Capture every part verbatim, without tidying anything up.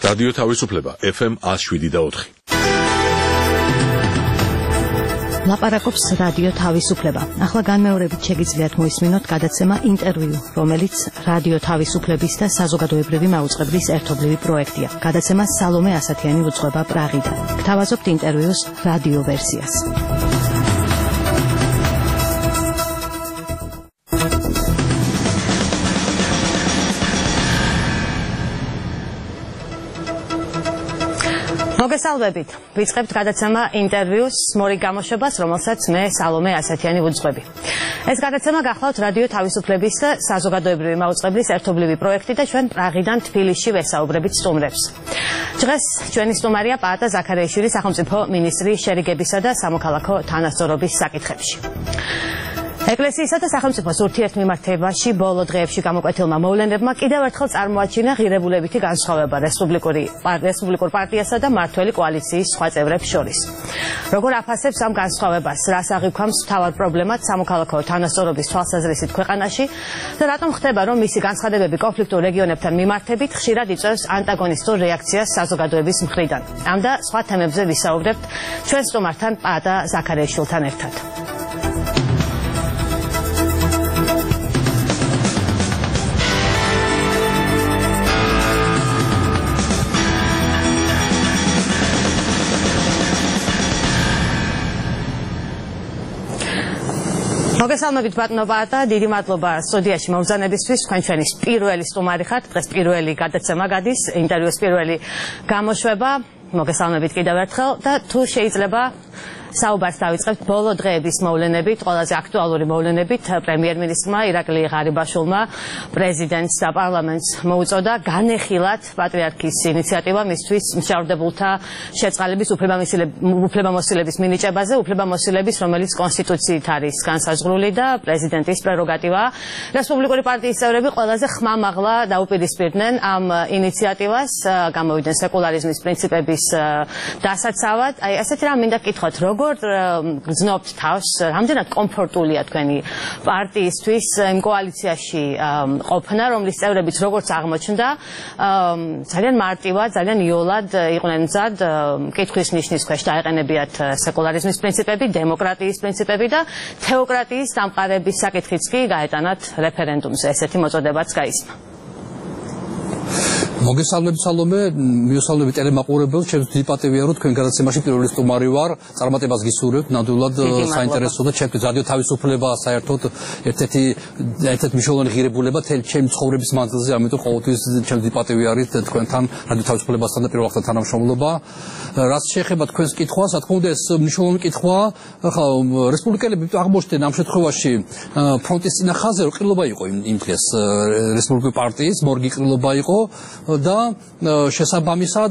რადიო თავისუფლება ეფ ემ one oh seven და four. ლაპარაკობს რადიო თავისუფლება. ახლა განმეორებით შეგიძლიათ მოისმინოთ გადაცემა ინტერვიუ, რომელიც რადიო თავისუფლების და საზოგადოებრივი მაუწყებლის ერთობლივი პროექტია. გადაცემა სალომე ასათიანი უძღვება პრაღიდან. გთავაზობთ ინტერვიუს რადიო ვერსიას. მოგესალმებით. ვიწყებთ გადაცემა ინტერვიუს მორიგ გამოშვებას, რომელსაც მე სალომე ასათიანი ვუძღვები. ეს გადაცემა გახლავთ რადიო თავისუფლების და საზოგადოებრივი მაუწყებლის ერთობლივი პროექტი და ჩვენ პრაღიდან თბილისში ვესაუბრებით სტუმრებს. დღეს ჩვენი სტუმარია პაატა ზაქარიაშვილი, სახელმწიფო მინისტრი შერიგებისა და სამოქალაქო თანასწორობის საკითხებში. ეკლესიისა და სახელმწიფოს ურთიერთმიმართებაში ბოლო დღეებში გამოკვეთილმა მოვლენებმა კიდევ ერთხელ წარმოაჩინა ღირებულებითი განსხვავება რესპუბლიკური რესპუბლიკურ პარტიასა და მმართველი კოალიციის სხვა წევრებს შორის. როგორ აფასებს ამ განსხვავებას, რას აღიქვამს მთავარ პრობლემად სამოქალაქო თანასწორობის თვალსაზრისით ქვეყანაში და რატომ ხდება, რომ მისი განცხადებები კონფლიქტურ რეგიონებთან მიმართებით ხშირად იწვევს ანტაგონისტურ რეაქციას საზოგადოების მხრიდან. ამ და სხვა თემებზე ვისაუბრებთ ჩვენ სტუმართან პაატა ზაქარიაშვილთან ერთად. მოგესალმებით ბატონო პაატა, დიდი მადლობა სტუდიაში მომბრძანებისთვის. თქვენ ჩვენი პირველი სტუმარი ხართ. დღეს პირველი გადაცემა გადის, ინტერვიუს პირველი გამოშვება. მოგესალმებით კიდევ ერთხელ და თუ შეიძლება საუბარს დავიწყებთ ბოლო დღეების მოვლენებით, ყველაზე აქტუალური მოვლენებით. პრემიერ-მინისტრმა ირაკლი ღარიბაშვილმა პრეზიდენტს და პარლამენტს მოუწოდა განეხილათ პატრიარქის ინიციატივა მისთვის მშავდებულთა შეწყალების უფლებამოსილების მინიჭებაზე, უფლებამოსილების, რომელიც კონსტიტუციით არის განსაზღვრული და პრეზიდენტის პრეროგატივაა. რესპუბლიკური პარტიის წევრები ყველაზე ხმამაღლა დაუპირისპირდნენ ამ ინიციატივას, გამოვიდნენ სეკულარიზმის პრინციპების დასაცავად. აი, ასეთი რამ მინდა გკითხოთ, როგორ გრძნობთ თავს, რამდენად კომფორტულია თქვენი პარტიისთვის იმ კოალიციაში ყოფნა, რომლის წევრებიც როგორც აღმოჩნდა, ძალიან მარტივად, ძალიან იოლად იყვნენ მზად კითხვის ნიშნის ქვეშ დაეყენებიათ სეკულარიზმის პრინციპები, დემოკრატიის პრინციპები და თეოკრატიის დამყარების საკითხიც კი გაეტანათ რეფერენდუმზე. ესეთი მოწოდებაც გაისმა. მოგესალმებით სალომე, მიესალმებით ტელემაყურებელს, ჩემს დიდი პატივია რომ თქვენ გადაცემაში პირველი სტუმარი ვარ, წარმატებას გისურვებთ, ნამდვილად საინტერესო და ჩემთვის რადიო თავისუფლება საერთოდ ერთ-ერთი ერთ-ერთი მნიშვნელოვანი ღირებულება თელ ჩემი ცხოვრების მანძილზე, ამიტომ ყოველთვის ჩემს დიდი პატივი არის თქვენთან რადიო თავისუფლებასთან და პირველ რიგში თანამშრომლობა. რაც შეეხება თქვენს კითხვას, რა თქმა უნდა ეს მნიშვნელოვანი კითხვაა, ხა რესპუბლიკელები აღმოჩნდნენ ამ შემთხვევაში ფრონტის წინა ხაზზე, რომ ყრილობა იყო იმ დღეს რესპუბლიკური პარტიის, მორგი ყრილობა იყო და შესაბამისად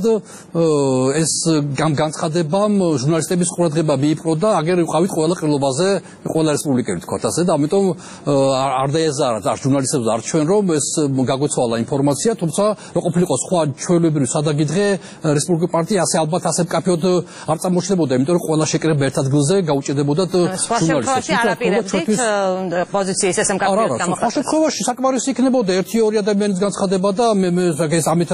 ეს განცხადებამ ჟურნალისტების ყურადღება მიიპყრო და აგერ ვიყავით ყველა ყრილობაზე, ყველა რესპუბლიკელი თქვათ ასე და ამიტომ არ დაეზარათ არ ჟურნალისტებს არ ჩვენ რომ ეს გაგვეცვალა ინფორმაცია, თუმცა რო ყოფილიყო სხვა ჩვეულებრივი სადაგიდღე რესპუბლიკური პარტია ასე ალბათ ასე მკაფიოდ არ წარმოჩნდებოდა, იმიტომ რომ ყველა შეკრება ერთ ადგილზე გაუჭედებოდა ჟურნალისტებს. არაპირებდით პოზიციის ესე მკაფიოდ გამოხატვა. სხვა შემთხვევაში საკმარისი იქნებოდა ერთი ორი ადამიანის განცხადება და მე ეს ამით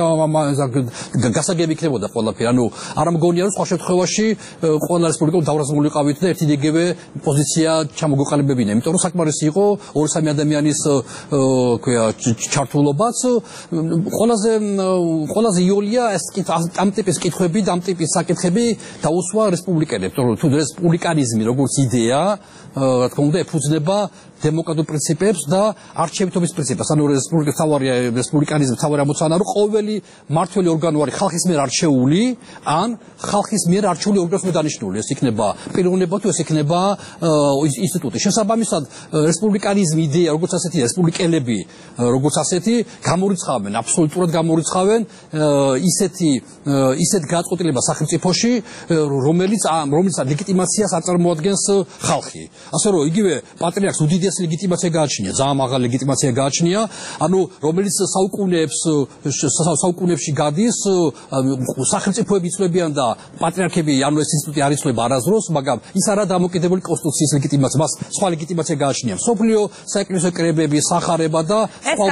გასაგები იქნებოდა ყველაფერი. ანუ არ მგონია რომ სხვა შემთხვევაში ყველა რესპუბლიკა დავრაზმული ყავით და ერთი დეგევე პოზიცია ჩამოგოყალიბებინა. იმიტომ რომ საკმარისი იყო ორი სამი ადამიანის ქვია ჩართულობაც. ყველაზე ყველაზე იოლია ეს ამ ტიპის კითხვები და ამ ტიპის საკითხები დაუსვა რესპუბლიკელებს. თუ რესპუბლიკანიზმი როგორც იდეა, რა თქმა უნდა, ეფუძნება დემოკრატიულ პრინციპებს და არჩევითობის პრინციპებს. ანუ რესპუბლიკის თავარი რესპუბლიკანიზმის თავარი ამოცანა, რომ ყოველი მმართველი ორგანო არის ხალხის მიერ არჩეული, ან ხალხის მიერ არჩეული ორგანოს მიერ დანიშნული. ეს იქნება პიროვნება თუ ეს იქნება ინსტიტუტი. შესაბამისად, რესპუბლიკანიზმის იდეა, როგორც ასეთი რესპუბლიკელები, როგორც ასეთი გამორიცხავენ, აბსოლუტურად გამორიცხავენ ისეთი ისეთ გადაწყვეტილებას სახელმწიფოში, რომელიც რომელიც ლეგიტიმაციას არ წარმოადგენს ხალხი. ასე რომ იგივე პატრიარქს უდიდეს ლეგიტიმაცია გააჩნია, ძალიან მაღალი ლეგიტიმაცია გააჩნია, ანუ რომელიც საუკუნეებს საუკუნეებში გადის სახელმწიფოები იცვლებიან და პატრიარქები ანუ ეს ინსტიტუტი არ იცვლება არასდროს, მაგრამ ის არა დამოკიდებული კონსტიტუციის ლეგიტიმაცია, მას სხვა ლეგიტიმაცია გააჩნია. სოფლიო საეკლესიო კრებები, სახარება და სხვა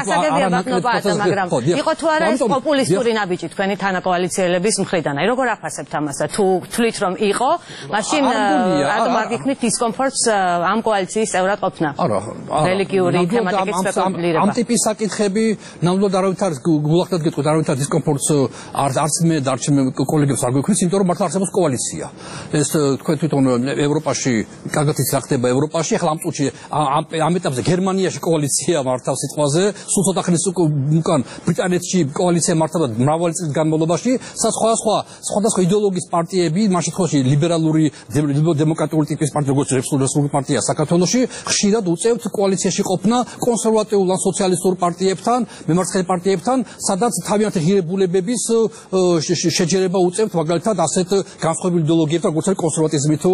მაგრამ იყო თუ არა ეს პოპულისტური ნაბიჯი თქვენი თანაკოალიციელების მხრიდან. აი როგორ აფასებთ ამასა? თუ თვლით რომ იყო, მაშინ რატომ არ გიქმნით დისკომფორტს ამ კოალიციის წევრად ყოფნა? არა, რელიგიური თემატიკის სპეკულირება. ამ ტიპის საკითხები ნამდვილად არავით არ გულახდათ გეტყვით, არავით არ დისკომფორტს არც მე და არც მე კოლეგებს არ გვექვით, იმიტომ რომ მართლა არსებობს კოალიცია. ეს თქვენ თვითონ ევროპაში კარგად იცით რა ხდება ევროპაში, ახლა ამ წუთში ამ ეტაპზე გერმანიაში კოალიცია მართავს სიტყვაზე, სულ ცოტა ხნის უკან ბრიტანეთში კოალიცია მართავდა მრავალი წლის განმავლობაში, სხვა სხვა სხვადასხვა იდეოლოგიის პარტიები, მაშინ შემთხვევაში ლიბერალური დემოკრატიული ტიპის პარტია, როგორც რესპუბლიკური პარტია საქართველოში, ხშირად უწევთ კოალიციაში ყოფნა კონსერვატიულ ან სოციალისტურ პარტიებთან, მემარცხენე პარტიებთან, სადაც თავიანთი ღირებულებების შეჯერება უწევთ, მაგალითად, ასეთ განსხვავებული იდეოლოგიებთან, როგორც არის კონსერვატიზმი თუ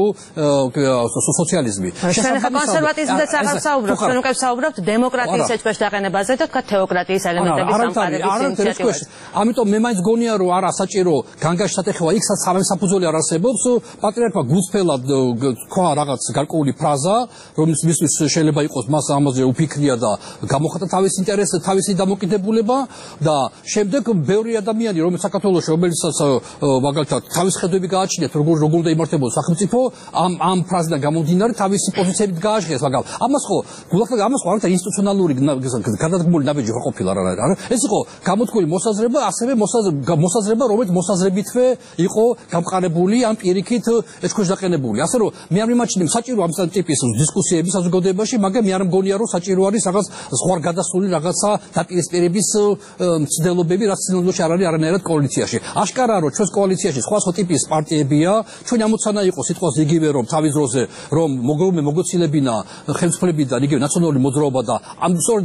სოციალიზმი. ჩვენ ხა კონსერვატიზმზეც აღარ საუბრობთ, ჩვენ უკვე საუბრობთ დემოკრატიის ეჭვქვეშ დაყენებაზე და თქვა თეოკრატიის ელემენტების სამყარების ინიციატივაზე. ამიტომ მე მაინც გონია, რომ არა საჭირო განგაში შეთეხება, იქ სამსაფუძველი არ არსებობს, პატრიარქმა გულწრფელად თქვა რაღაც გარკვეული ფრაზა, რომელიც მისთვის შეიძლება იყოს მას ამაზე უფიქრია და გამოხატა თავის ინტერესს, თავისი დამოკიდებულება და შემდეგ ბევრი ადამიანი, რომელიც საქართველოში, რომელიცაც მაგალითად თავის ხედვები გააჩნიათ, როგორ როგორ უნდა იმართებოდეს სახელმწიფო, ამ ამ ფრაზიდან გამომდინარე თავისი პოზიციებით გააჟღეს, მაგრამ ამას ხო გულახდათ ამას ხო არათა ინსტიტუციონალური გადადგმული ნაბიჯი ხო ყოფილა რა არა. ეს იყო გამოთქმული მოსაზრება, ასევე მოსაზრება, რომელიც მოსაზრებითვე იყო გამყარებული ან პირიქით ეჭქვეშ დაყენებული. ასე რომ მე არ მიმაჩნია საჭირო ამ ტიპის დისკუსიების საზოგადოებაში, მაგრამ მე არ მგონია რომ საჭირო არის რაღაც სხვა გადასული რაღაცა დაპირისპირების მცდელობები, რაც ცნობილში არ არის არანაირად კოალიციაში. აშკარაა რომ ჩვენს კოალიციაში სხვა სხვა ტიპის პარტიებია, ჩვენი ამოცანა იყო სიტყვას იგივე რომ თავის დროზე რომ მოგროვე მოგოცილებინა ხელისუფლებიდან იგივე ნაციონალური მოძრაობა და ამ სწორედ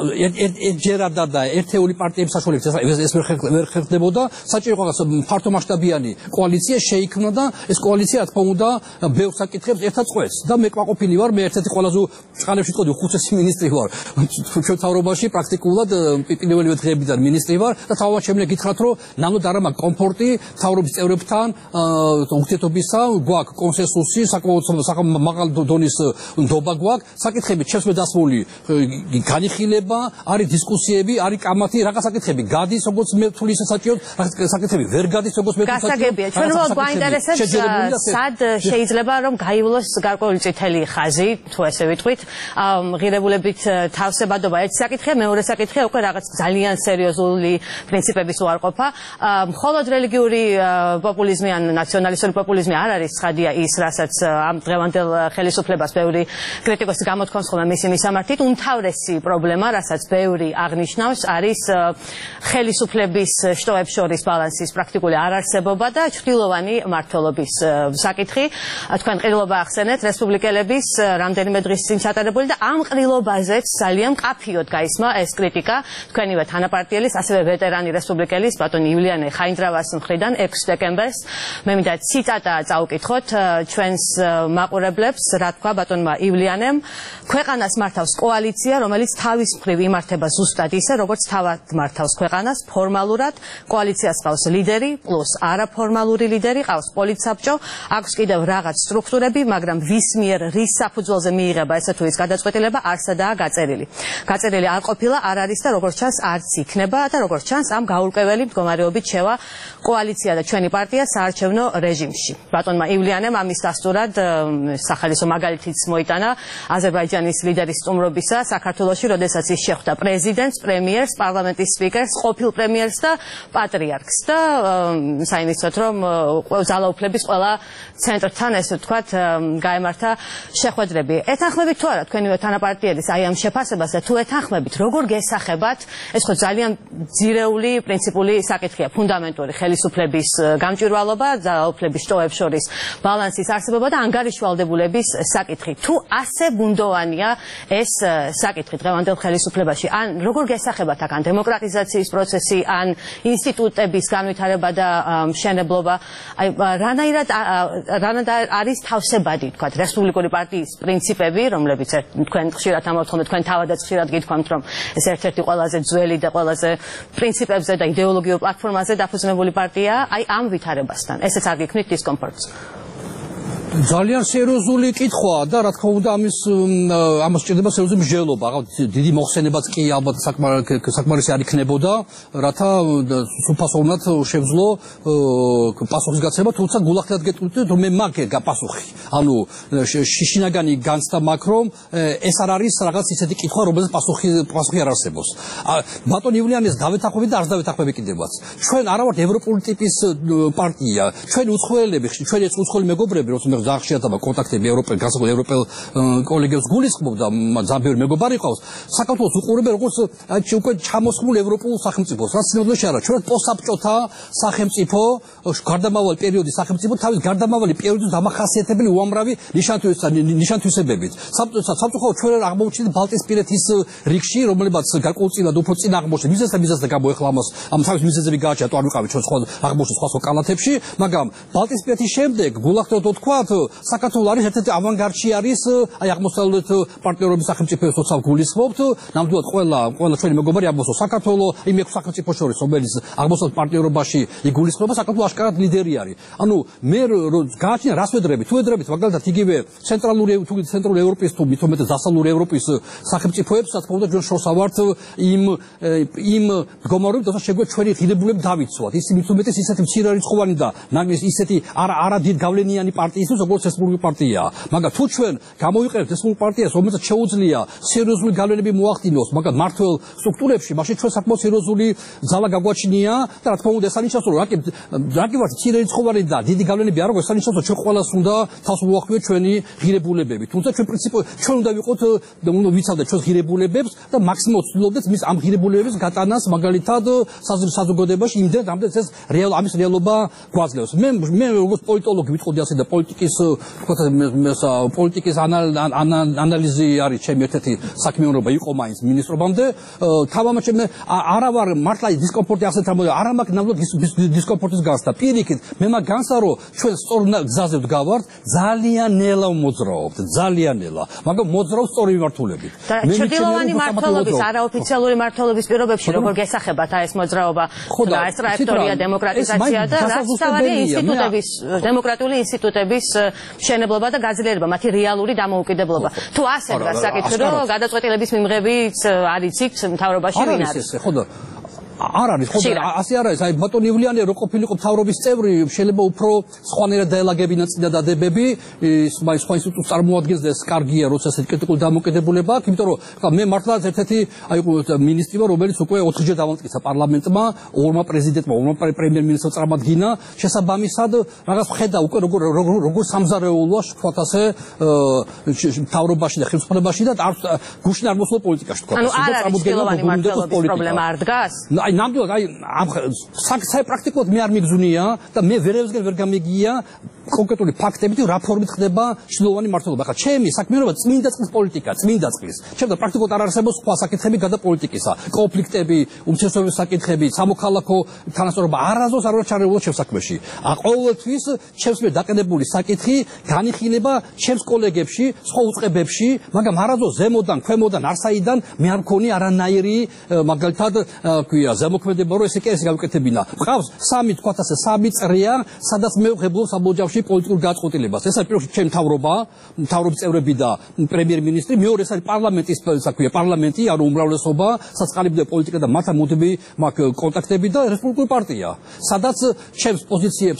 ერთჯერადა და ერთეული პარტიების საშუალებით ეს ვერ ხერხდებოდა, საჭირო იყო რაღაც ფართომასშტაბიანი კოალიცია შეიქმნა და ეს კოალიცია რა თქმა უნდა ბევრ საკითხებს ერთად წყვეტს და მე კვაყოფილი ვარ, მე ერთ-ერთი ყველაზე წყალებში ვთქვი უხუცესი მინისტრი ვარ ჩვენ თავრობაში პრაქტიკულად პირველივე დღეებიდან მინისტრი ვარ და თავად შემიძლია გითხრათ რომ ნამდვილად არ მაქვს კომფორტი თავრობის წევრებთან ურთიერთობისა, გვაქვს კონსენსუსი, საკმაოდ მაღალ დონის ნდობა გვაქვს, საკითხები ჩემს დასმული განიხილება, არის დისკუსიები, არის კამათი, რაღაც საკითხები გადის, როგორც მე ვთვლი ისე საჭიროდ, რაღაც საკითხები ვერ გადის, როგორც მე ვთვლი. გასაგებია, ჩვენ რომ გვაინტერესებს სად შეიძლება რომ გაივლოს გარკვეული წითელი ხაზი, თუ ესე ვიტყვით, ღირებულებით თავსებადობა ერთ საკითხია, მეორე საკითხია უკვე რაღაც ძალიან სერიოზული პრინციპების უარყოფა. მხოლოდ რელიგიური პოპულიზმი ან ნაციონალისტური პოპულიზმი არ არის ცხადია ის, რასაც ამ დღევანდელ ხელისუფლებას ბევრი კრიტიკოსი გამოთქვამს ხოლმე მისი მისამართით. უმთავრესი პრობლემა, რასაც ბევრი აღნიშნავს, არის ხელისუფლების შტოებს შორის ბალანსის პრაქტიკული არარსებობა და ჩრდილოვანი მმართველობის საკითხი. თქვენ ყრილობა ახსენეთ რესპუბლიკელების რამდენიმე დღის წინ ჩატარებული და ამ ყრილობაზეც ძალიან მკაფიოდ გაისმა ეს კრიტიკა თქვენივე თანაპარტიელის, ასევე ვეტერანი რესპუბლიკელის ბატონი ივლიანე ხაინდრავას მხრიდან ექვსი დეკემბერს. მე მინდა ციტატა წავუკითხოთ ჩვენს მაყურებლებს, რა თქვა ბატონმა ივლიანემ. ქვეყანას მართავს კოალიცია, რომელიც თავის მხრივ იმართება ზუსტად ისე, როგორც თავად მართავს ქვეყანას, ფორმალურად. კოალიციას ყავს ლიდერი, პლუს არაფორმალური ლიდერი, ყავს პოლიტსაბჭო, აქვს კიდევ რაღაც სტრუქტურები, მაგრამ ვის მიერ რის საფუძველზე მიიღება ესე თუ ის გადაწყვეტილება არსადაა გაწერილი. გაწერილი არ ყოფილა, არ არის და როგორც ჩანს არც იქნება და როგორც ჩანს ამ გაურკვეველი მდგომარეობით შევა კოალიცია და ჩვენი პარტია საარჩევნო რეჟიმში. ბატონმა ივლიანემ ამის დასტურად სახალისო მაგალითიც მოიტანა აზერბაიჯანის ლიდერის სტუმრობისა საქართველოში, როდესაც ის შეხვდა პრეზიდენტს, პრემიერს, პარლამენტის სპიკერს, ყოფილ პრემიერს და პატრიარქს და საინიცოდ რომ ძალაუფლების ყველა ცენტრთან ესე ვთქვათ გაემართა შეხვედრები. ეთანხმებით თუ არა თქვენივე თანაპარტიელის აი ამ შეფასებას და თუ ეთანხმებით, როგორ გესახებათ, ეს ხო ძალიან ძირეული პრინციპული საკითხია, ფუნდამენტური ხელისუფლების გამჭვირვალობა, ძალაუფლების შტოებს შორის ბალანსის არსებობა და ანგარიშვალდებულების საკითხი. თუ ასე ბუნდოვანია ეს საკითხი დღევანდელ ხელისუფლებაში, ან როგორ გესახებათ აქ ან დემოკრატიზაციის პროცესი, ან ინსტიტუტების განვითარება და მშენებლობა, აი რანაირად რანაირად არის თავსებადი, თქვათ, რესპუბლიკური პარტიის პრინციპები, რომლებიც თქვენ ხშირად ამბობთ, თქვენ თავადაც ხშირად გითქვამთ, რომ ეს ერთ-ერთი ყველაზე ძველი და ყველაზე პრინციპებზე და იდეოლოგიურ პლატფორმაზე დაფუძნებული პარტიაა, აი ამ ვითარებასთან. ესეც არ გექმნით დისკომფორტს. ძალიან სერიოზული კითხვაა და რა თქმა უნდა ამის ამას სჭირდება სერიოზული მსჯელობა. დიდი მოხსენებაც კი ალბათ საკმარისი არ იქნებოდა, რათა სუფასოვნად შევძლო პასუხისგაცემა, თუმცა გულახდილად გეტყვით, რომ მე მაქვს პასუხი. ანუ შინაგანი განცდა მაქვს, რომ ეს არ არის რაღაც ისეთი კითხვა, რომელზეც პასუხი პასუხი არ არსებობს. ბატონ ივლიანეს დავეთანხმებით და არც დავეთანხმები კიდევაც. ჩვენ არა ვართ ევროპული ტიპის პარტია. ჩვენი უცხოელები, ჩვენი უცხოელი მეგობრები, როცა ზახშიათობა კონტაქტები ევროპელ განსაკუთრებით ევროპელ კოლეგებს გულისხმობ და ძალიან ბევრი მეგობარი ყავს. საქართველოს უყურებენ როგორც უკვე ჩამოსხმულ ევროპულ სახელმწიფოს. რაც ნამდვილად არა. ჩვენ პოსტსაბჭოთა სახელმწიფო, გარდამავალი პერიოდის სახელმწიფო თავის გარდამავალი პერიოდის დამახასიათებელი უამრავი ნიშან-თვისებებით. სამწუხაროდ ჩვენ აღმოჩნდით ბალტიისპირეთის რიგში, რომელებაც გარკვეულწილად უფრო წინ აღმოჩნდა. მიზეზთა მიზეზთა გამო ეხლა ამას ამ თავის მიზეზები გააჩნია, თუ არ ვიყავით ჩვენ სხვა აღმოჩნდა სხვა სხვა კალათებში, მაგრამ ბალტიისპირეთის შემდეგ გულახდილად თქვა საქართველოს არის ერთ-ერთი ავანგარდში არის აი აღმოსავლეთ პარტნიორობის სახელმწიფოებს თორსა გულისხმობთ ნამდვილად ყველა ყველა ჩვენი მეგობარი აღმოსავლეთ საქართველოს იმ ექვს სახელმწიფო შორის რომელიც აღმოსავლეთ პარტნიორობაში იგულისხმება საქართველოს აშკარად ლიდერი არის ანუ მე გააჩნია რას ვედრები თუ ვედრებით მაგალითად იგივე ცენტრალური თუ ცენტრალური ევროპის თუ მithumet დასავლური ევროპის სახელმწიფოებს რა თქმა უნდა ჩვენ შორს ავართ იმ იმ მდგომარეობით თორსა შეგვიძლია ჩვენი ღირებულები დავიცვათ ის mithumet ისეთი მცირე რიცხოვანი და ისეთი არა არა დიდ გავლენიანი პარტიის როგორც რესპუბლიკური პარტიაა. მაგრამ თუ ჩვენ გამოვიყენებთ რესპუბლიკურ პარტიას, რომელსაც შეუძლია სერიოზული გავლენები მოახდინოს, მაგრამ მართლ სტრუქტურებში, მაშინ ჩვენ საკმაოდ სერიოზული ძალა გაგვაჩნია და რა თქმა უნდა, ეს ანიშნავს, რომ რაკი რაკი ვართ მცირე რიცხოვანი და დიდი გავლენები არ აქვს, ეს ანიშნავს, რომ ჩვენ ყველას უნდა თავს მოახდინოთ ჩვენი ღირებულებები. თუმცა ჩვენ პრინციპი ჩვენ უნდა ვიყოთ უნდა ვიცავდეთ ჩვენს ღირებულებებს და მაქსიმალურად ვცდილობდეთ მის ამ ღირებულებების გატანას მაგალითად საზოგადოებაში იმდენ რამდენიც ეს რეალ ამის რეალობა გვაძლევს. მე მე როგორც პოლიტოლოგი ვიტყოდი ასე და პოლიტიკის პოლიტიკის ანალიზი არის ჩემი ერთ-ერთი საქმიანობა იყო მაინც მინისტრობამდე თამამად მე არა ვარ მართლა დისკომფორტი ასეთ რამოდენ არა მაქვს ნამდვილად დისკომფორტის განცდა პირიქით მე მაქვს განცდა რომ ჩვენ სწორ გზაზე ვდგავართ ძალიან ნელა მოძრაობთ ძალიან ნელა მაგრამ მოძრაობთ სწორი მიმართულებით მე ჩრდილოვანი მმართველობის არაოფიციალური მმართველობის პირობებში როგორ გესახებათ აი ეს მოძრაობა და ეს ტრაექტორია დემოკრატიზაცია და რაც თავარი ინსტიტუტების დემოკრატიული ინსტიტუტების მშენებლობა და გაძლიერება, მათი რეალური დამოუკიდებლობა. თუ ასე დგას საკითხი, რომ გადაწყვეტილების მიმღებიც არის იქ მთავრობაში ვინ არის? ხო და არ არის ხო და ასე არ არის აი ბატონ ივლიანი რო ყოფილიყო მთავრობის წევრი შეიძლება უფრო სხვანაირად დაელაგებინა წინა დადებები ის მაინც სხვა ინსტიტუტს წარმოადგენს და ეს კარგია როცა ესეთი კრიტიკული დამოკიდებულება აქვს იმიტომ რომ მე მართლა ერთ-ერთი აი მინისტრი ვარ რომელიც უკვე ოთხჯერ დავამტკიცა პარლამენტმა ორმა პრეზიდენტმა ორმა პრემიერ-მინისტრმა წარმადგინა შესაბამისად რაღაც ხედა უკვე როგორ როგორ სამზარეულოა თქვათ ასე მთავრობაში და ხელისუფლებაში და გუშინ არ მოსულა პოლიტიკაში თქვათ ანუ არ არის ჩრდილოვანი მმართველობის პრობლემა არ დგას აი ნამდვილად აი საქმე პრაქტიკულად მე არ მიგზუნია და მე ვერევსგან ვერ გამიგია კონკრეტული ფაქტებით რა ფორმით ხდება ჩრდილოვანი მმართველობა. ახლა ჩემი საქმიანობა წმინდა წყლის პოლიტიკა, წმინდა წყლის. ჩემთან პრაქტიკულად არ არსებობს სხვა საკითხები გადა პოლიტიკისა. კონფლიქტები, უმცირესობების საკითხები, სამოქალაქო თანასწორობა არასდროს არ ვარ ჩარეულო ჩემს საქმეში. ყოველთვის ჩემს მიერ დაყენებული საკითხი განიხილება ჩემს კოლეგებში, სხვა უწყებებში, მაგრამ არასდროს ზემოდან, ქვემოდან, არსაიდან მე არ მქონი არანაირი მაგალითად ქვია ზემოქმედება რომ ესე კი ეს გავიკეთებინა. ყავს სამი თქვათ ასე სამი წრეა, სადაც მე ვღებულობ საბოჯავში პოლიტიკურ გაწყვეტილებას. ეს არის პირველში ჩემი მთავრობა, მთავრობის წევრები და პრემიერ-მინისტრი, მეორე ეს არის პარლამენტის საქმეა, პარლამენტი, ანუ უმრავლესობა, საწყალიბდა პოლიტიკა და მათთან მუდმივი კონტაქტები და რესპუბლიკური პარტია. სადაც ჩემს პოზიციებს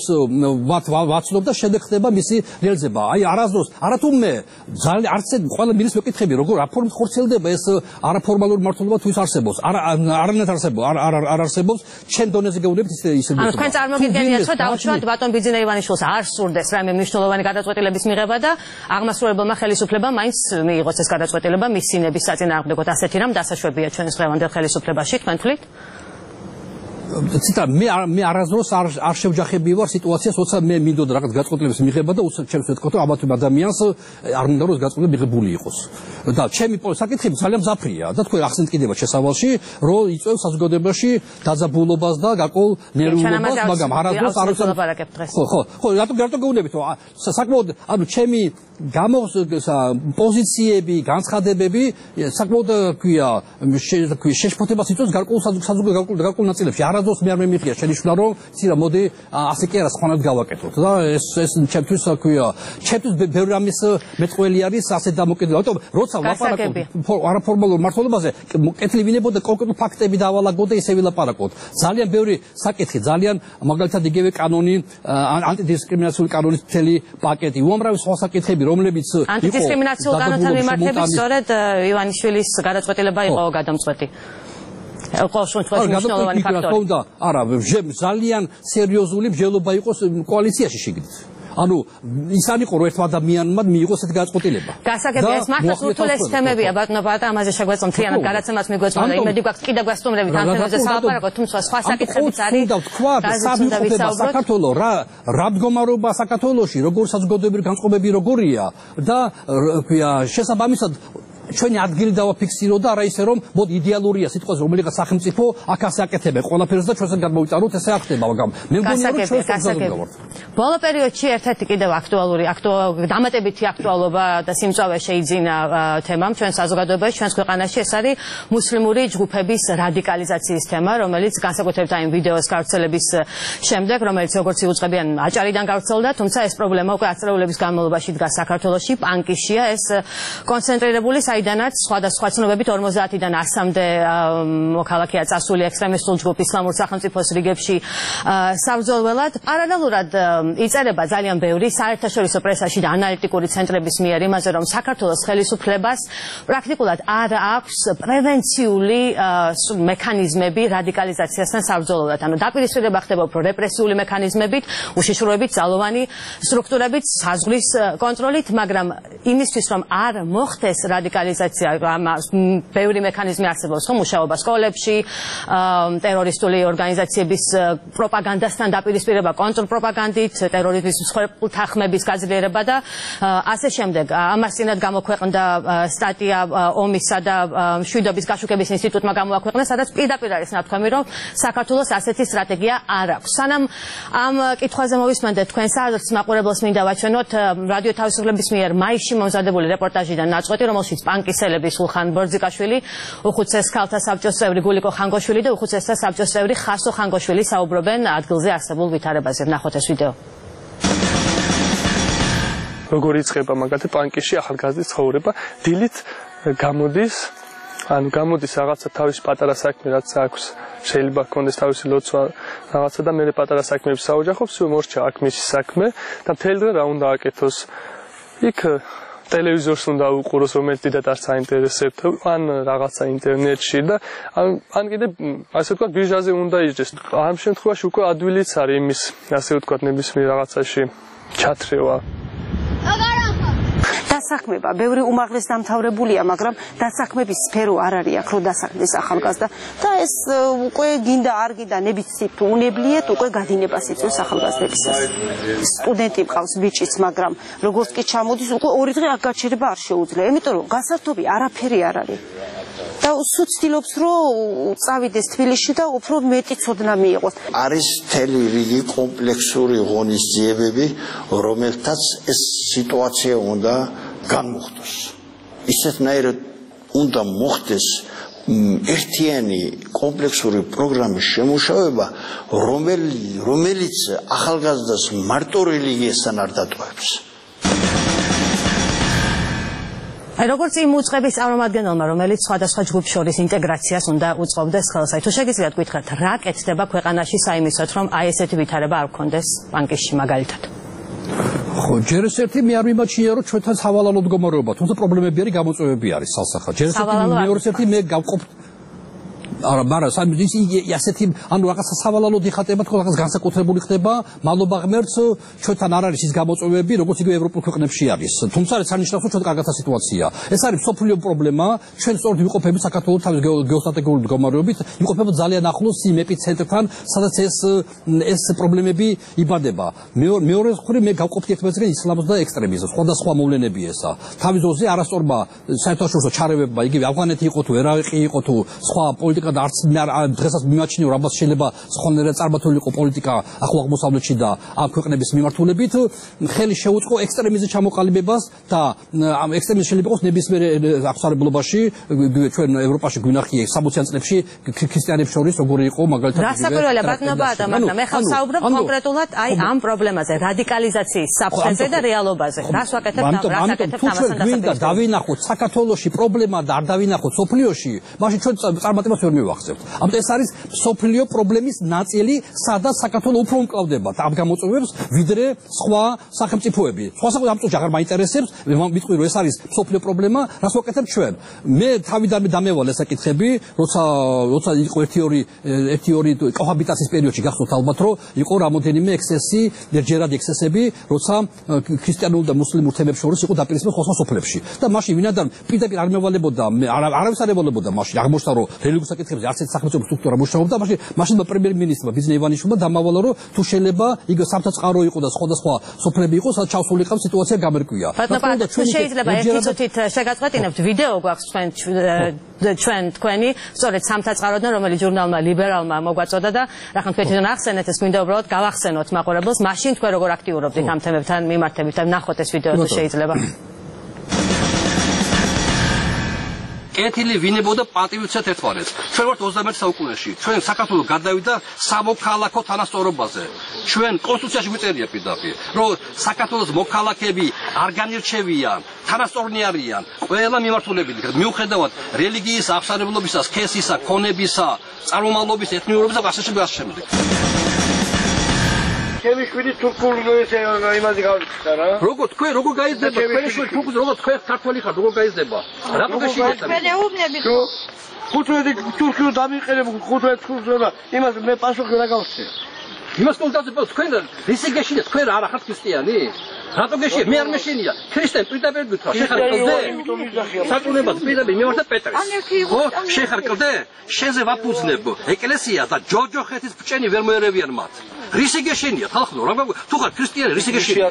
ვაცნობ და შემდეგ ხდება მისი რეალიზება. აი არასდროს, არათუ მე ძალიან არც ყველა მინისტრს ვეკითხები, როგორ რა ფორმით ხორციელდება ეს არაფორმალური მმართველობა თუ ის არსებობს. არა არანაირად არსებობს, არ არ არსებობს, ჩემ დონეზე გეუბნებით ისე ისე. ანუ თქვენ წარმოგიდგენიათ, რომ დავუშვათ ბატონ ბიძინა ივანიშვილს არ სურდეს რაიმე მნიშვნელოვანი გადაწყვეტილების მიღება და აღმასრულებელმა ხელისუფლებამ მაინც მიიღოს ეს გადაწყვეტილება მის სინების საწინააღმდეგოდ ასეთი რამ დასაშვებია ჩვენს დღევანდელ ხელისუფლებაში თქვენ თვლით? ციტა მე მე არასდროს არ არ შევჯახები ვარ სიტუაციას, როცა მე მინდოდა რაღაც გაწყვეტილების მიღება და უცებ ჩემს ვეთქო, რომ ამათ ადამიანს არ მინდა რომ გაწყვეტილება მიღებული იყოს. და ჩემი საკითხები ძალიან მძაფრია და თქვენ ახსენეთ კიდევ შესავალში, რომ იწვევს საზოგადოებაში დაძაბულობას და გარკვეულ ნერვულობას, მაგრამ არასდროს არ ვსაუბრობთ. ხო, ხო, ხო, რატო რატო გეუბნებით, რომ საკმაოდ ანუ ჩემი გამოს პოზიციები, განცხადებები საკმაოდ ქვია, შეშფოთებას იწვევს გარკვეულ საზოგადოებრივ გარკვეულ ნაწილებში. არასდროს მე არ მემიხია შენიშვნა, რომ ცილა მოდი ასე კი არა სხვანაირად გავაკეთოთ და ეს ეს ჩემთვის ქვია, ჩემთვის ბევრი რამის მეტყველი არის ასე დამოკიდებული. ამიტომ როცა ვაპარაკობ არაფორმალურ მართლობაზე, კეთილი ვინებოდა კონკრეტულ ფაქტები დავალაგოთ და ისე ვილაპარაკოთ. ძალიან ბევრი საკითხი, ძალიან მაგალითად იგივე კანონი, ანტიდისკრიმინაციული კანონის მთელი პაკეტი, უამრავი სხვა საკითხები, რომლებიც იყო ანტიდისკრიმინაციულ კანონთან მიმართებით, სწორედ ივანიშვილის გადაწყვეტილება იყო გადამწყვეტი. ყოველ შემთხვევაში მნიშვნელოვანი ფაქტორი. არა, ძალიან სერიოზული მსჯელობა იყოს კოალიციაში შიგნით. ანუ ის არ იყო რომ ერთ ადამიანმა მიიღოს ეს გადაწყვეტილება. გასაგებია ეს მართლაც ურთულეს თემებია ბატონო ბატა, ამაზე შეგვეძლო მთლიანად გადაცემას მიგვეძლო და იმედი გვაქვს კიდევ გვასტუმრებით ამ თემებზე სალაპარაკოთ, თუმცა სხვა საკითხებიც არის. უნდა თქვა საქართველოს რა რა მდგომარეობა საქართველოში, როგორ საზოგადოებრივი განწყობები როგორია და შესაბამისად ჩვენი ადგილი დავაფიქსირო და არა ისე რომ მოდი იდეალურია სიტყვაზე რომელიღაც სახელმწიფო აქ ასე აკეთებენ ყველაფერს და ჩვენს გადმოვიტანოთ ესე არ ხდება, მაგრამ მე მგონია რომ ჩვენ საზოგადოებრივ ბოლო პერიოდში ერთ-ერთი კიდევ აქტუალური დამატებითი აქტუალობა და სიმწვავე შეიძინა თემამ ჩვენ საზოგადოებაში, ჩვენს ქვეყანაში, ეს არის მუსლიმური ჯგუფების რადიკალიზაციის თემა, რომელიც განსაკუთრებით აი ვიდეოს გავრცელების შემდეგ, რომელიც როგორც იუწყებიან აჭარიდან გავრცელდა, თუმცა ეს პრობლემა უკვე ათწლეულების განმავლობაში დგას საქართველოში, პანკიშია ეს კონცენტრირებული საიდანაც სხვადასხვა ცნობებით ორმოცდაათიდან ასამდე მოქალაქეა წასული ექსტრემისტულ ჯგუფ ისლამურ სახელმწიფოს რიგებში საბრძოლველად. პარალელურად იწერება ძალიან ბევრი საერთაშორისო პრესაში და ანალიტიკური ცენტრების მიერ იმაზე, რომ საქართველოს ხელისუფლებას პრაქტიკულად არ აქვს პრევენციული მექანიზმები რადიკალიზაციასთან საბრძოლველად. ანუ დაპირისპირება ხდება უფრო რეპრესიული მექანიზმებით, უშიშროებით, ძალოვანი სტრუქტურებით, საზღვრის კონტროლით, მაგრამ იმისთვის, რომ არ მოხდეს რადიკალიზაცია, ბევრი მექანიზმი არსებობს ხო მუშაობა სკოლებში, ტერორისტული ორგანიზაციების პროპაგანდასთან დაპირისპირება კონტრპროპაგანდით, ტერორიზმის მსხვერპლ თანხმების გაძლიერება და ასე შემდეგ. ამას წინათ გამოქვეყნდა სტატია ომისა და მშვიდობის გაშუქების ინსტიტუტმა გამოაქვეყნა, სადაც პირდაპირ არის ნათქვამი, რომ საქართველოს ასეთი სტრატეგია არ აქვს. სანამ ამ კითხვაზე მოვისმენდეთ თქვენს არც მაყურებელს მინდა ვაჩვენოთ რადიო თავისუფლების მიერ მაისში მომზადებული რეპორტაჟიდან ნაწყვეტი, რომელშიც პანკისელები სულხან ბორძიკაშვილი, უხუცეს ქალთა საბჭოს წევრი გულიკო ხანგოშვილი და უხუცესთა საბჭოს წევრი ხასო ხანგოშვილი საუბრობენ ადგილზე არსებულ ვითარებაზე. ნახოთ ეს ვიდეო. როგორ იწყება მაგალითად პანკიში ახალგაზრდის ცხოვრება, დილით გამოდის, ანუ გამოდის რაღაცა თავის პატარა საქმე რაც აქვს, შეიძლება ჰქონდეს თავისი ლოცვა რაღაცა და მე პატარა საქმეებს საოჯახობს, მორჩა აქ მისი საქმე და მთელი დღე რა უნდა აკეთოს. იქ ტელევიზორს უნდა უყუროს, რომელიც დიდად არ საინტერესებთ, ან რაღაცა ინტერნეტში და ან კიდე ასე ვთქვათ ბირჟაზე უნდა იჯდეს. ამ შემთხვევაში უკვე ადვილიც არის იმის, ასე ვთქვათ, ნებისმიერ რაღაცაში ჩათრევა. დასაქმება ბევრი უმაღლეს დამთავრებულია, მაგრამ დასაქმების სფერო არ არის აქ რო დასაქმდეს ახალგაზრდა და ეს უკვე გინდა არ გინდა ნებისმიერ უნებლიეთ უკვე გადინებას იწვევს ახალგაზრდებისას. სტუდენტი მყავს ბიჭიც, მაგრამ როგორც კი ჩამოდის უკვე ორი დღე აქ გაჩერება არ შეუძლია, იმიტომ რომ გასართობი არაფერი არ არის. და სულ ცდილობს რომ წავიდეს თბილისში და უფრო მეტი ცოდნა მიიღოს. არის მთელი რიგი კომპლექსური ღონისძიებები, რომელთაც ეს სიტუაცია უნდა განმოხტოს. ისეთნაირად უნდა მოხდეს ერთიანი კომპლექსური პროგრამის შემუშავება, რომელიც ახალგაზრდას მარტო რელიგიასთან არ დატოვებს. როგორც იმ უწყების წარმომადგენელმა, რომელიც სხვადასხვა ჯგუფ შორის ინტეგრაციას უნდა უწყობდეს ხელს, თუ შეგიძლიათ გითხრათ, რა კეთდება ქვეყანაში საიმისოდ, რომ აი ესეთი ვითარება არ გქონდეს პანკისში მაგალითად? ხო, ჯერ ეს ერთი მე არ მიმაჩნია, რომ ჩვენთან სავალალო მდგომარეობა, თუმცა პრობლემები არის, გამოწვევები არის სასახად. ჯერ ეს ერთი მეორე ერთი მე გავყოფ არა, მაგრამ ასეთი ანუ რაღაცა სავალალოდ იხატება, თქო რაღაც განსაკუთრებული ხდება, მადლობა ღმერთს, ჩვენთან არ არის ის გამოწვევები, როგორც იგივე ევროპულ ქვეყნებში არის. თუმცა ეს არნიშნავს, რომ ჩვენ კარგათა სიტუაცია. ეს არის მსოფლიო პრობლემა, ჩვენ სწორედ ვიყოფებით საქართველოს თავის გეოსტრატეგიული მდგომარეობით, ვიყოფებით ძალიან ახლოს იმ ეპიცენტრთან, სადაც ეს ეს პრობლემები იბადება. მეორე მხრივ მე გავყოფდი ერთმანეთსგან ისლამს და ექსტრემიზმს, სხვადასხვა მოვლენები ესა. თავის დროზე არასწორმა საერთაშორისო ჩარევებმა, იგივე ავღანეთი იყო თუ ერაყი იყო თუ სხვა პოლიტიკა და არც დღესაც მიმაჩნიო, რაბას შეიძლება სხვანაირად წარმართული იყო პოლიტიკა ახლო აღმოსავლეთში და ამ ქვეყნების მიმართულებით, ხელი შეუწყო ექსტრემიზმის ჩამოყალიბებას და ამ ექსტრემიზმი შეიძლება იყოს ნებისმიერ აღსარებლობაში, ჩვენ ევროპაში გვინახია სამოციან წლებში ქრისტიანებს შორის როგორი იყო მაგალითად რა საკურველია ბატონობა, მაგრამ მე ხალხს საუბრობ კონკრეტულად აი ამ პრობლემაზე, რადიკალიზაციის საფრთხეზე და რეალობაზე. რას ვაკეთებთ და რას აკეთებთ ამასთან დასაწყისად? დავინახოთ საქართველოში პრობლემა და არ დავინახოთ სოფლიოში, მაშინ ჩვენ წარმატებას ვერ მივახცევთ. ამიტომ ეს არის სოფლიო პრობლემის ნაწილი, სადაც საქართველო უფრო უმკლავდება ამ გამოწვევებს, ვიდრე სხვა სახელმწიფოები. სხვა სახელმწიფოები ამ წუთში აღარ მაინტერესებს, მიტყვი რომ ეს არის სოფლიო პრობლემა, რას ვაკეთებთ ჩვენ? მე თავიდანვე დამევალ ეს საკითხები, როცა როცა იყო ერთი ორი ერთი ორი კოჰაბიტაციის პერიოდში გახსოვთ ალბათ, რომ იყო რამოდენიმე ექსცესი, ჯერადი ექსცესები, როცა ქრისტიანულ და მუსლიმურ თემებს შორის იყო დაპირისპირება სხვა სოფლებში. და მაშინ ვინადამ პირდაპირ არ მევალებოდა, არავის არ ევალებოდა მაშინ აღმოჩნდა, რომ რელიგიურ საკითხებზე არც ერთი სახელმწიფო სტრუქტურა მუშაობდა, მაშინ მაშინ პრემიერ-მინისტრმა ბიზნე ივანიშვილმა დამავალა, რომ თუ შეიძლება იგ სამთაწყარო იყო და სხვადასხვა სოფლები იყო, სადაც ჩავსულიყავ სიტუაცია გამერკვია. ბატონო, თუ შეიძლება ერთი წუთით შეგაწყვეტინებთ, ვიდეო გვაქვს ჩვენ ჩვენ თქვენი, სწორედ სამთაწყაროდან, რომელიც ჟურნალმა ლიბერალმა მოგვაწოდა და რახან თქვენ თვითონ ახსენეთ, ეს გვინდა უბრალოდ გავახსენოთ მაყურებელს, მაშინ თქვენ როგორ აქტიურობდით ამ თემებთან მიმართებით და ნახოთ ეს ვიდეო თუ შეიძლება. კეთილი ვინებოდა პატივიცეთ ერთმანეთს. ჩვენ ვართ ოცდამეერთე საუკუნეში. ჩვენ საქართველო გადავიდა სამოქალაქო თანასწორობაზე. ჩვენ კონსტიტუციაში გვიწერია პირდაპირ, რომ საქართველოს მოქალაქეები არ განირჩევიან, თანასწორნი არიან, ყველა მიმართულებით, მიუხედავად რელიგიის, აღსარებლობისა, სქესისა, ქონებისა, წარმომავლობის, ეთნიურობის და ასე შემდეგ, ასე შემდეგ. ჩემი შვილი თურქული იმაზე გავიქცა რა. როგორ თქვენ როგორ გაიზრდება? თქვენი შვილი თურქული როგორ თქვენ ქართველი ხართ, როგორ გაიზრდება? რატო გაშინეთ? მეუბნები ხუთმეტი თურქული დამიყენებ ხუთმეტი თურქული და იმას მე პასუხი რა გავხსნე. იმას კონტაქტებს თქვენ რისი გაშინეთ? თქვენ რა არ ხართ ქრისტიანი? რატო გეშინეთ? მე არ მეშინია. ქრისტე პირდაპირ გითხრა, შეხარ კლდე. საკურნებას პირდაპირ მივარდა პეტრეს. ხო, შეხარ კლდე? შენზე ვაფუძნებ ეკლესია და ჯოჯოხეთის ბჭენი ვერ მოერევიან მათ. რისი გეშინია ხალხო? რა თუ ხარ ქრისტიანი, რისი გეშინია?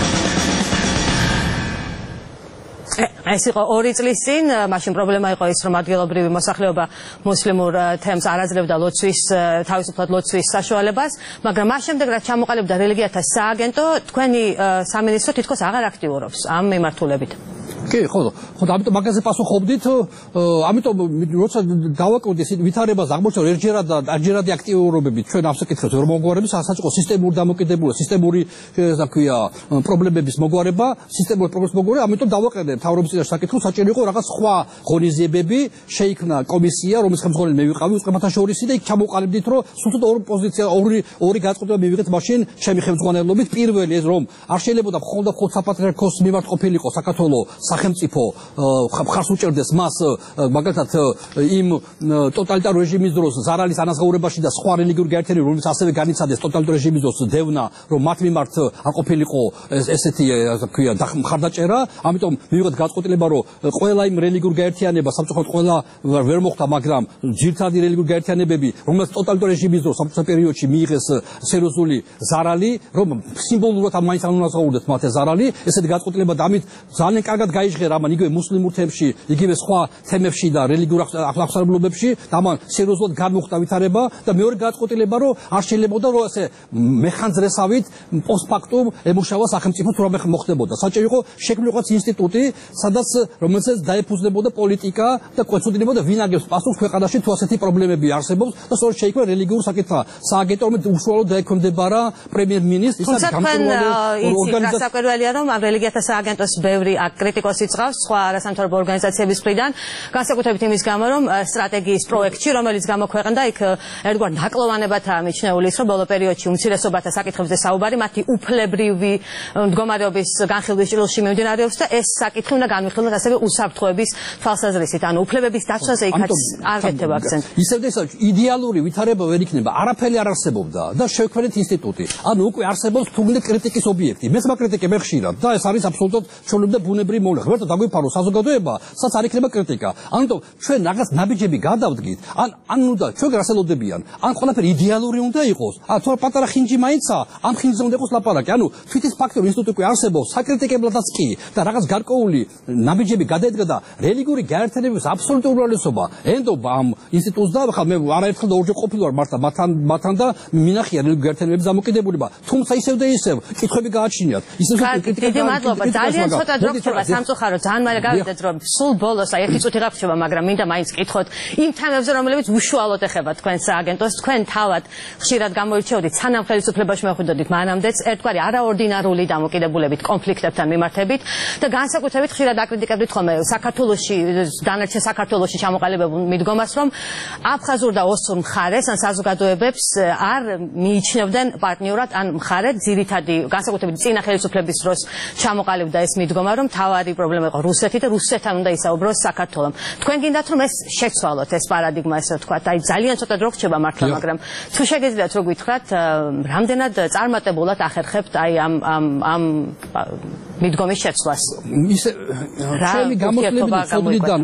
ეს იყო ორი წლის წინ, მაშინ პრობლემა იყო ის, რომ ადგილობრივი მოსახლეობა მუსლიმურ თემს არ აძლევდა ლოცვის, თავისუფლად ლოცვის საშუალებას, მაგრამ მას შემდეგ რაც ჩამოყალიბდა რელიგიათა სააგენტო, თქვენი სამინისტრო თითქოს აღარ აქტიურობს ამ მიმართულებით. კი, ხო, ხო, ამიტომ მაგაზე პასუხობდით, ამიტომ როცა დავაკვირდი ვითარებას აღმოჩნდა ერთჯერად და არჯერადი აქტიურობებით ჩვენ ამ საკითხებზე რომ მოგვარების საჭირო სისტემური დამოკიდებულება, სისტემური ესე ქვია პრობლემების მოგვარება, სისტემური პრობლემების მოგვარება, ამიტომ დავაყენე მთავრობის წინაშე საკითხს, საჭირო იყო რაღაც სხვა ღონისძიებები, შეიქმნა კომისია, რომლის ხელმძღვანელი მე ვიყავი უწყებათა შორისი და იქ ჩამოყალიბდით, რომ სულ ორი პოზიცია, ორი ორი გაწყვეტილება მივიღეთ მაშინ ჩემი ხელმძღვანელობით. პირველი ეს რომ არ შეიძლება მხოლოდ და მხოლოდ საპატრიარქოს მიმართ ყოფილიყო საქართველოს სახელმწიფო ხარს უჭერდეს მას მაგალითად იმ ტოტალიტარ რეჟიმის დროს ზარალის ანაზღაურებაში და სხვა რელიგიური გაერთიანებები, რომელიც ასევე განიცადეს ტოტალიტარ რეჟიმის დროს დევნა, რომ მათ მიმართ არ ყოფილიყო ესეთი ასე ქვია მხარდაჭერა, ამიტომ მივიღეთ გაწყვეტილება, რომ ყველა იმ რელიგიურ გაერთიანებას სამწუხაროდ ყველა ვერ მოხდა, მაგრამ ძირითადი რელიგიური გაერთიანებები, რომელსაც ტოტალიტარ რეჟიმის დროს სამწუხაროდ პერიოდში მიიღეს სერიოზული ზარალი, რომ სიმბოლურად მაინც არ უნაზღაურდეთ მათ ეს ზარალი, ესეთი გაწყვეტილება და ამით ძალიან კარგად გაიჟღერა ამან იგივე მუსლიმურ თემში, იგივე სხვა თემებში და რელიგიურ აღსარებლობებში და ამან სერიოზულად გამოხდა ვითარება და მეორე გაწყვეტილება, რომ არ შეიძლებოდა რომ ესე მეხანძრესავით პოსტფაქტუმ ემუშავა სახელმწიფო თუ რამე მოხდებოდა. საჭირო იყო შექმნილიყო ინსტიტუტი, სადაც რომელსაც დაეფუძნებოდა პოლიტიკა და კვეცოდინებოდა ვინ აგებს პასუხს ქვეყანაში თუ ასეთი პრობლემები არსებობს და სწორედ შეიქმნა რელიგიურ საკითხთა სააგენტო, რომელიც უშუალოდ დაექვემდებარა პრემიერ-მინისტრს. ის არის გამჭვირვალე ორგანიზაცია. რასაკვირველია, რომ ამ რელიგიათა სააგენტოს ბევრი კრიტიკოსი იწყავს სხვა არასამთავრობო ორგანიზაციების მხრიდან, განსაკუთრებით იმის გამო, რომ სტრატეგიის პროექტში, რომელიც გამოქვეყნდა, იქ ერთგვარ ნაკლოვანებათაა მიჩნეული ის, რომ ბოლო პერიოდში უმცირესობათა საკითხებზე საუბარი მათი უფლებრივი მდგომარეობის განხილვის ჭრილში მიმდინარეობს და ეს საკითხი უნდა განვიხილოთ ასევე უსაფრთხოების თვალსაზრისით, ანუ უფლებების დაცვაზე იქაც არ გეთებ აქცენტი. ისევ და იდეალური ვითარება ვერ იქნება, არაფერი არ არსებობდა და შევქმნით ინსტიტუტი. ანუ უკვე არსებობს თუნდაც კრიტიკის ობიექტი. მეც მაკრიტიკებ ხშირად და ეს არის აბსოლუტურად ჩვეულებრივი და ბუნებრივი მოვლენა. ღმერთო დაგვიფარო საზოგადოება, სადაც არ იქნება კრიტიკა. ანუ ჩვენ რაღაც ნაბიჯები გადავდგით, ან ან უნდა ჩვენ გასელოდებიან, ან ყველაფერი იდეალური უნდა იყოს. ან თუ პატარა ხინჯი მაინცა, ამ ხინჯზე უნდა იყოს ლაპარაკი. ანუ თვითის ფაქტობრივად ინსტიტუტი უკვე არსებობს, საკრიტიკებლადაც კი და რაღაც გარკვეული ნაბიჯები გადაედგა და რელიგიური გაერთიანების აბსოლუტური უმრავლესობა ენდობა ამ ინსტიტუტს და ხა მე არაერთხელ და ორჯერ ყოფილი ვარ მართლა მათთან მათთან და მინახია რელიგიური გაერთიანების დამოკიდებულება. თუმცა ისევ და ისევ კითხვები გააჩნიათ. ისევ კრიტიკა დიდი მადლობა. ძალიან ცოტა დრო გრჩება სამწუხარო, ძალიან მალე გავიდეთ რომ სულ ბოლოს აი ერთი წუთი გავრჩება, მაგრამ მინდა მაინც კითხოთ იმ თემებზე, რომლებიც უშუალოდ ეხება თქვენ სააგენტოს. თქვენ თავად ხშირად გამოირჩეოდით სანამ ხელისუფლებაში მოვხვდოდით მანამდეც ერთგვარი არაორდინარული დამოკიდებულებით კონფლიქტებთან მიმართებით და განსაკუთრებით ხშირად აკრიტიკებდით ხოლმე საქართველოში დანარჩენ საქართველოში ჩამოყალიბებულ მიდგომას, რომ აფხაზურ და ოსურ მხარეს ან საზოგადოებებს არ მიიჩნევდნენ პარტნიორად ან მხარედ. ძირითადი განსაკუთრებით წინა ხელისუფლების დროს ჩამოყალიბდა ეს მიდგომა, რომ თავარი პრობლემა იყო რუსეთი და რუსეთთან უნდა ისაუბროს საქართველომ. თქვენ გინდათ რომ ეს შეცვალოთ, ეს პარადიგმა, ესე ვთქვათ, აი ძალიან ცოტა დრო გრჩება მართლა, მაგრამ თუ შეგეძლიათ რო გითხრათ, რამდენად წარმატებულად ახერხებთ აი ამ ამ ამ მიდგომის შეცვლას? ისე ჩემი გამოთვლებით სოდნიდან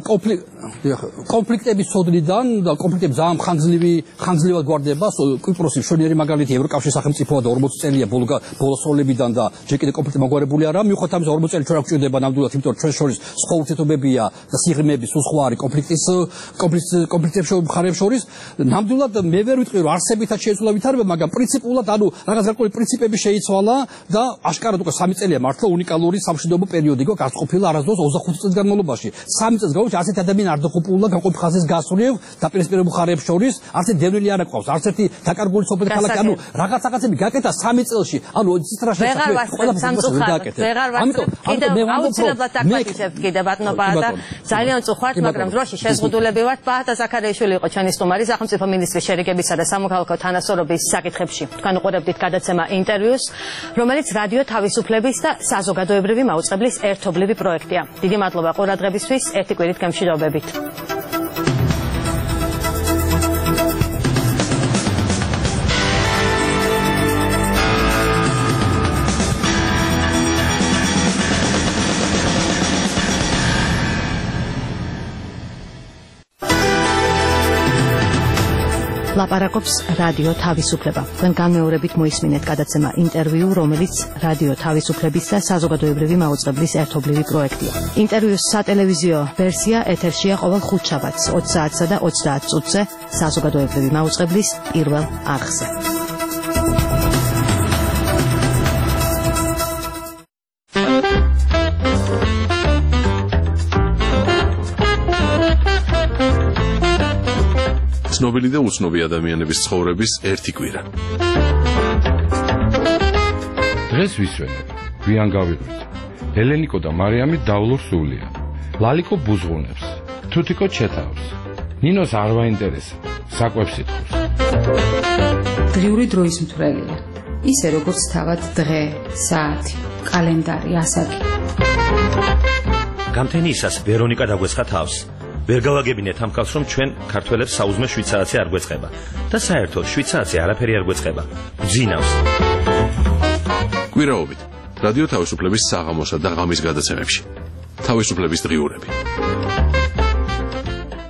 კონფლიქტების სოდნიდან და კონფლიქტები ძალიან ხანგრძლივი ხანგრძლივად გვარდება. კვიპროსი მშვენიერი მაგალითი ევროკავშირის სახელმწიფოა და ორმოცი წელია ბოლოს როლებიდან და ჯერ კიდევ კონფლიქტი მაგვარებული არა. მიუხედავად ამისა ორმოცი წელი ჩვენ არ გვჭირდება ნამდვილად, იმიტომ რომ ჩვენ შორის სხვა ურთიერთობებია და სიღრმეები სულ სხვა არის კონფლიქტის კონფლიქტების მხარეებს შორის. ნამდვილად მე ვერ ვიტყვი რომ არსებითად შეიცვალა ვითარება, მაგრამ პრინციპულად ანუ რაღაც გარკვეული პრინციპები შეიცვალა და აშკარად უკვე სამი წელია მართლა უნიკალური სამშვიდობო პერიოდი იყო გასყოფილი არასდროს ოცდახუთი წლის განმავლობაში. სამი წელს განმავლობაში არც ერთი ადამიანი არ დახუპულა განყოფილ ხაზის გასწვრივ დაპირისპირებულ მხარეებს შორის, არც ერთი დევნილი არ აკვავს, არც ერთი დაკარგული სოფელი ქალაქი, ანუ რაღაც რაღაცები გაკეთა სამი წელში. ანუ ცისტრაში ყველაფერს სამწუხაროდ ვეღარ ვასწრებ. კიდევ აუცილებლად დაგვაკეთებთ კიდევ ბატონო პაატა. ძალიან წუხართ, მაგრამ დროში შეზღუდულები ვართ. პაატა ზაქარიაშვილი იყო ჩვენი სტუმარი სახელმწიფო მინისტრის შერიგებისა და სამოქალაქო თანასწორობის საკითხებში. თქვენ უყურებდით გადაცემა ინტერვიუს, რომელიც რადიო თავისუფლების და საზოგადოებრივი მაუწყებლის ერთობლივი პროექტია. დიდი მადლობა ყურადღებისთვის, ერთი კვირით გემშვიდობებით. ლაპარაკობს რადიო თავისუფლება. თქვენ განმეორებით მოისმინეთ გადაცემა ინტერვიუ, რომელიც რადიო თავისუფლების და საზოგადოებრივი მაუწყებლის ერთობლივი პროექტია. ინტერვიუს სატელევიზიო ვერსია ეთერშია ყოველ ხუთშაბათს ოცი საათსა და ოცდაათ წუთზე საზოგადოებრივი მაუწყებლის პირველ არხზე. ცნობილი და უცნობი ადამიანების ცხოვრების ერთი კვირა. დღეს ვისვენებ, გვიან გავიღვიძ. ელენიკო და მარიამი დავლურ სულია. ლალიკო ბუზღუნებს, თუთიკო ჩეთავს. ნინოს არ ვაინტერესებს, საკვებს ითხოვს. დღიური დროის მთვრელია. ისე როგორც თავად დღე, საათი, კალენდარი, ასაკი. გამთენიისას ვერონიკა დაგვეცხა თავს. ვერ გავაგებინეთ ამ კაცს, რომ ჩვენ ქართველებს საუზმე შვიდ საათზე არ გვეწყება და საერთოდ შვიდ საათზე არაფერი არ გვეწყება. გძინავს. კვირაობით რადიო თავისუფლების საღამოსა და ღამის გადაცემებში. თავისუფლების დღიურები.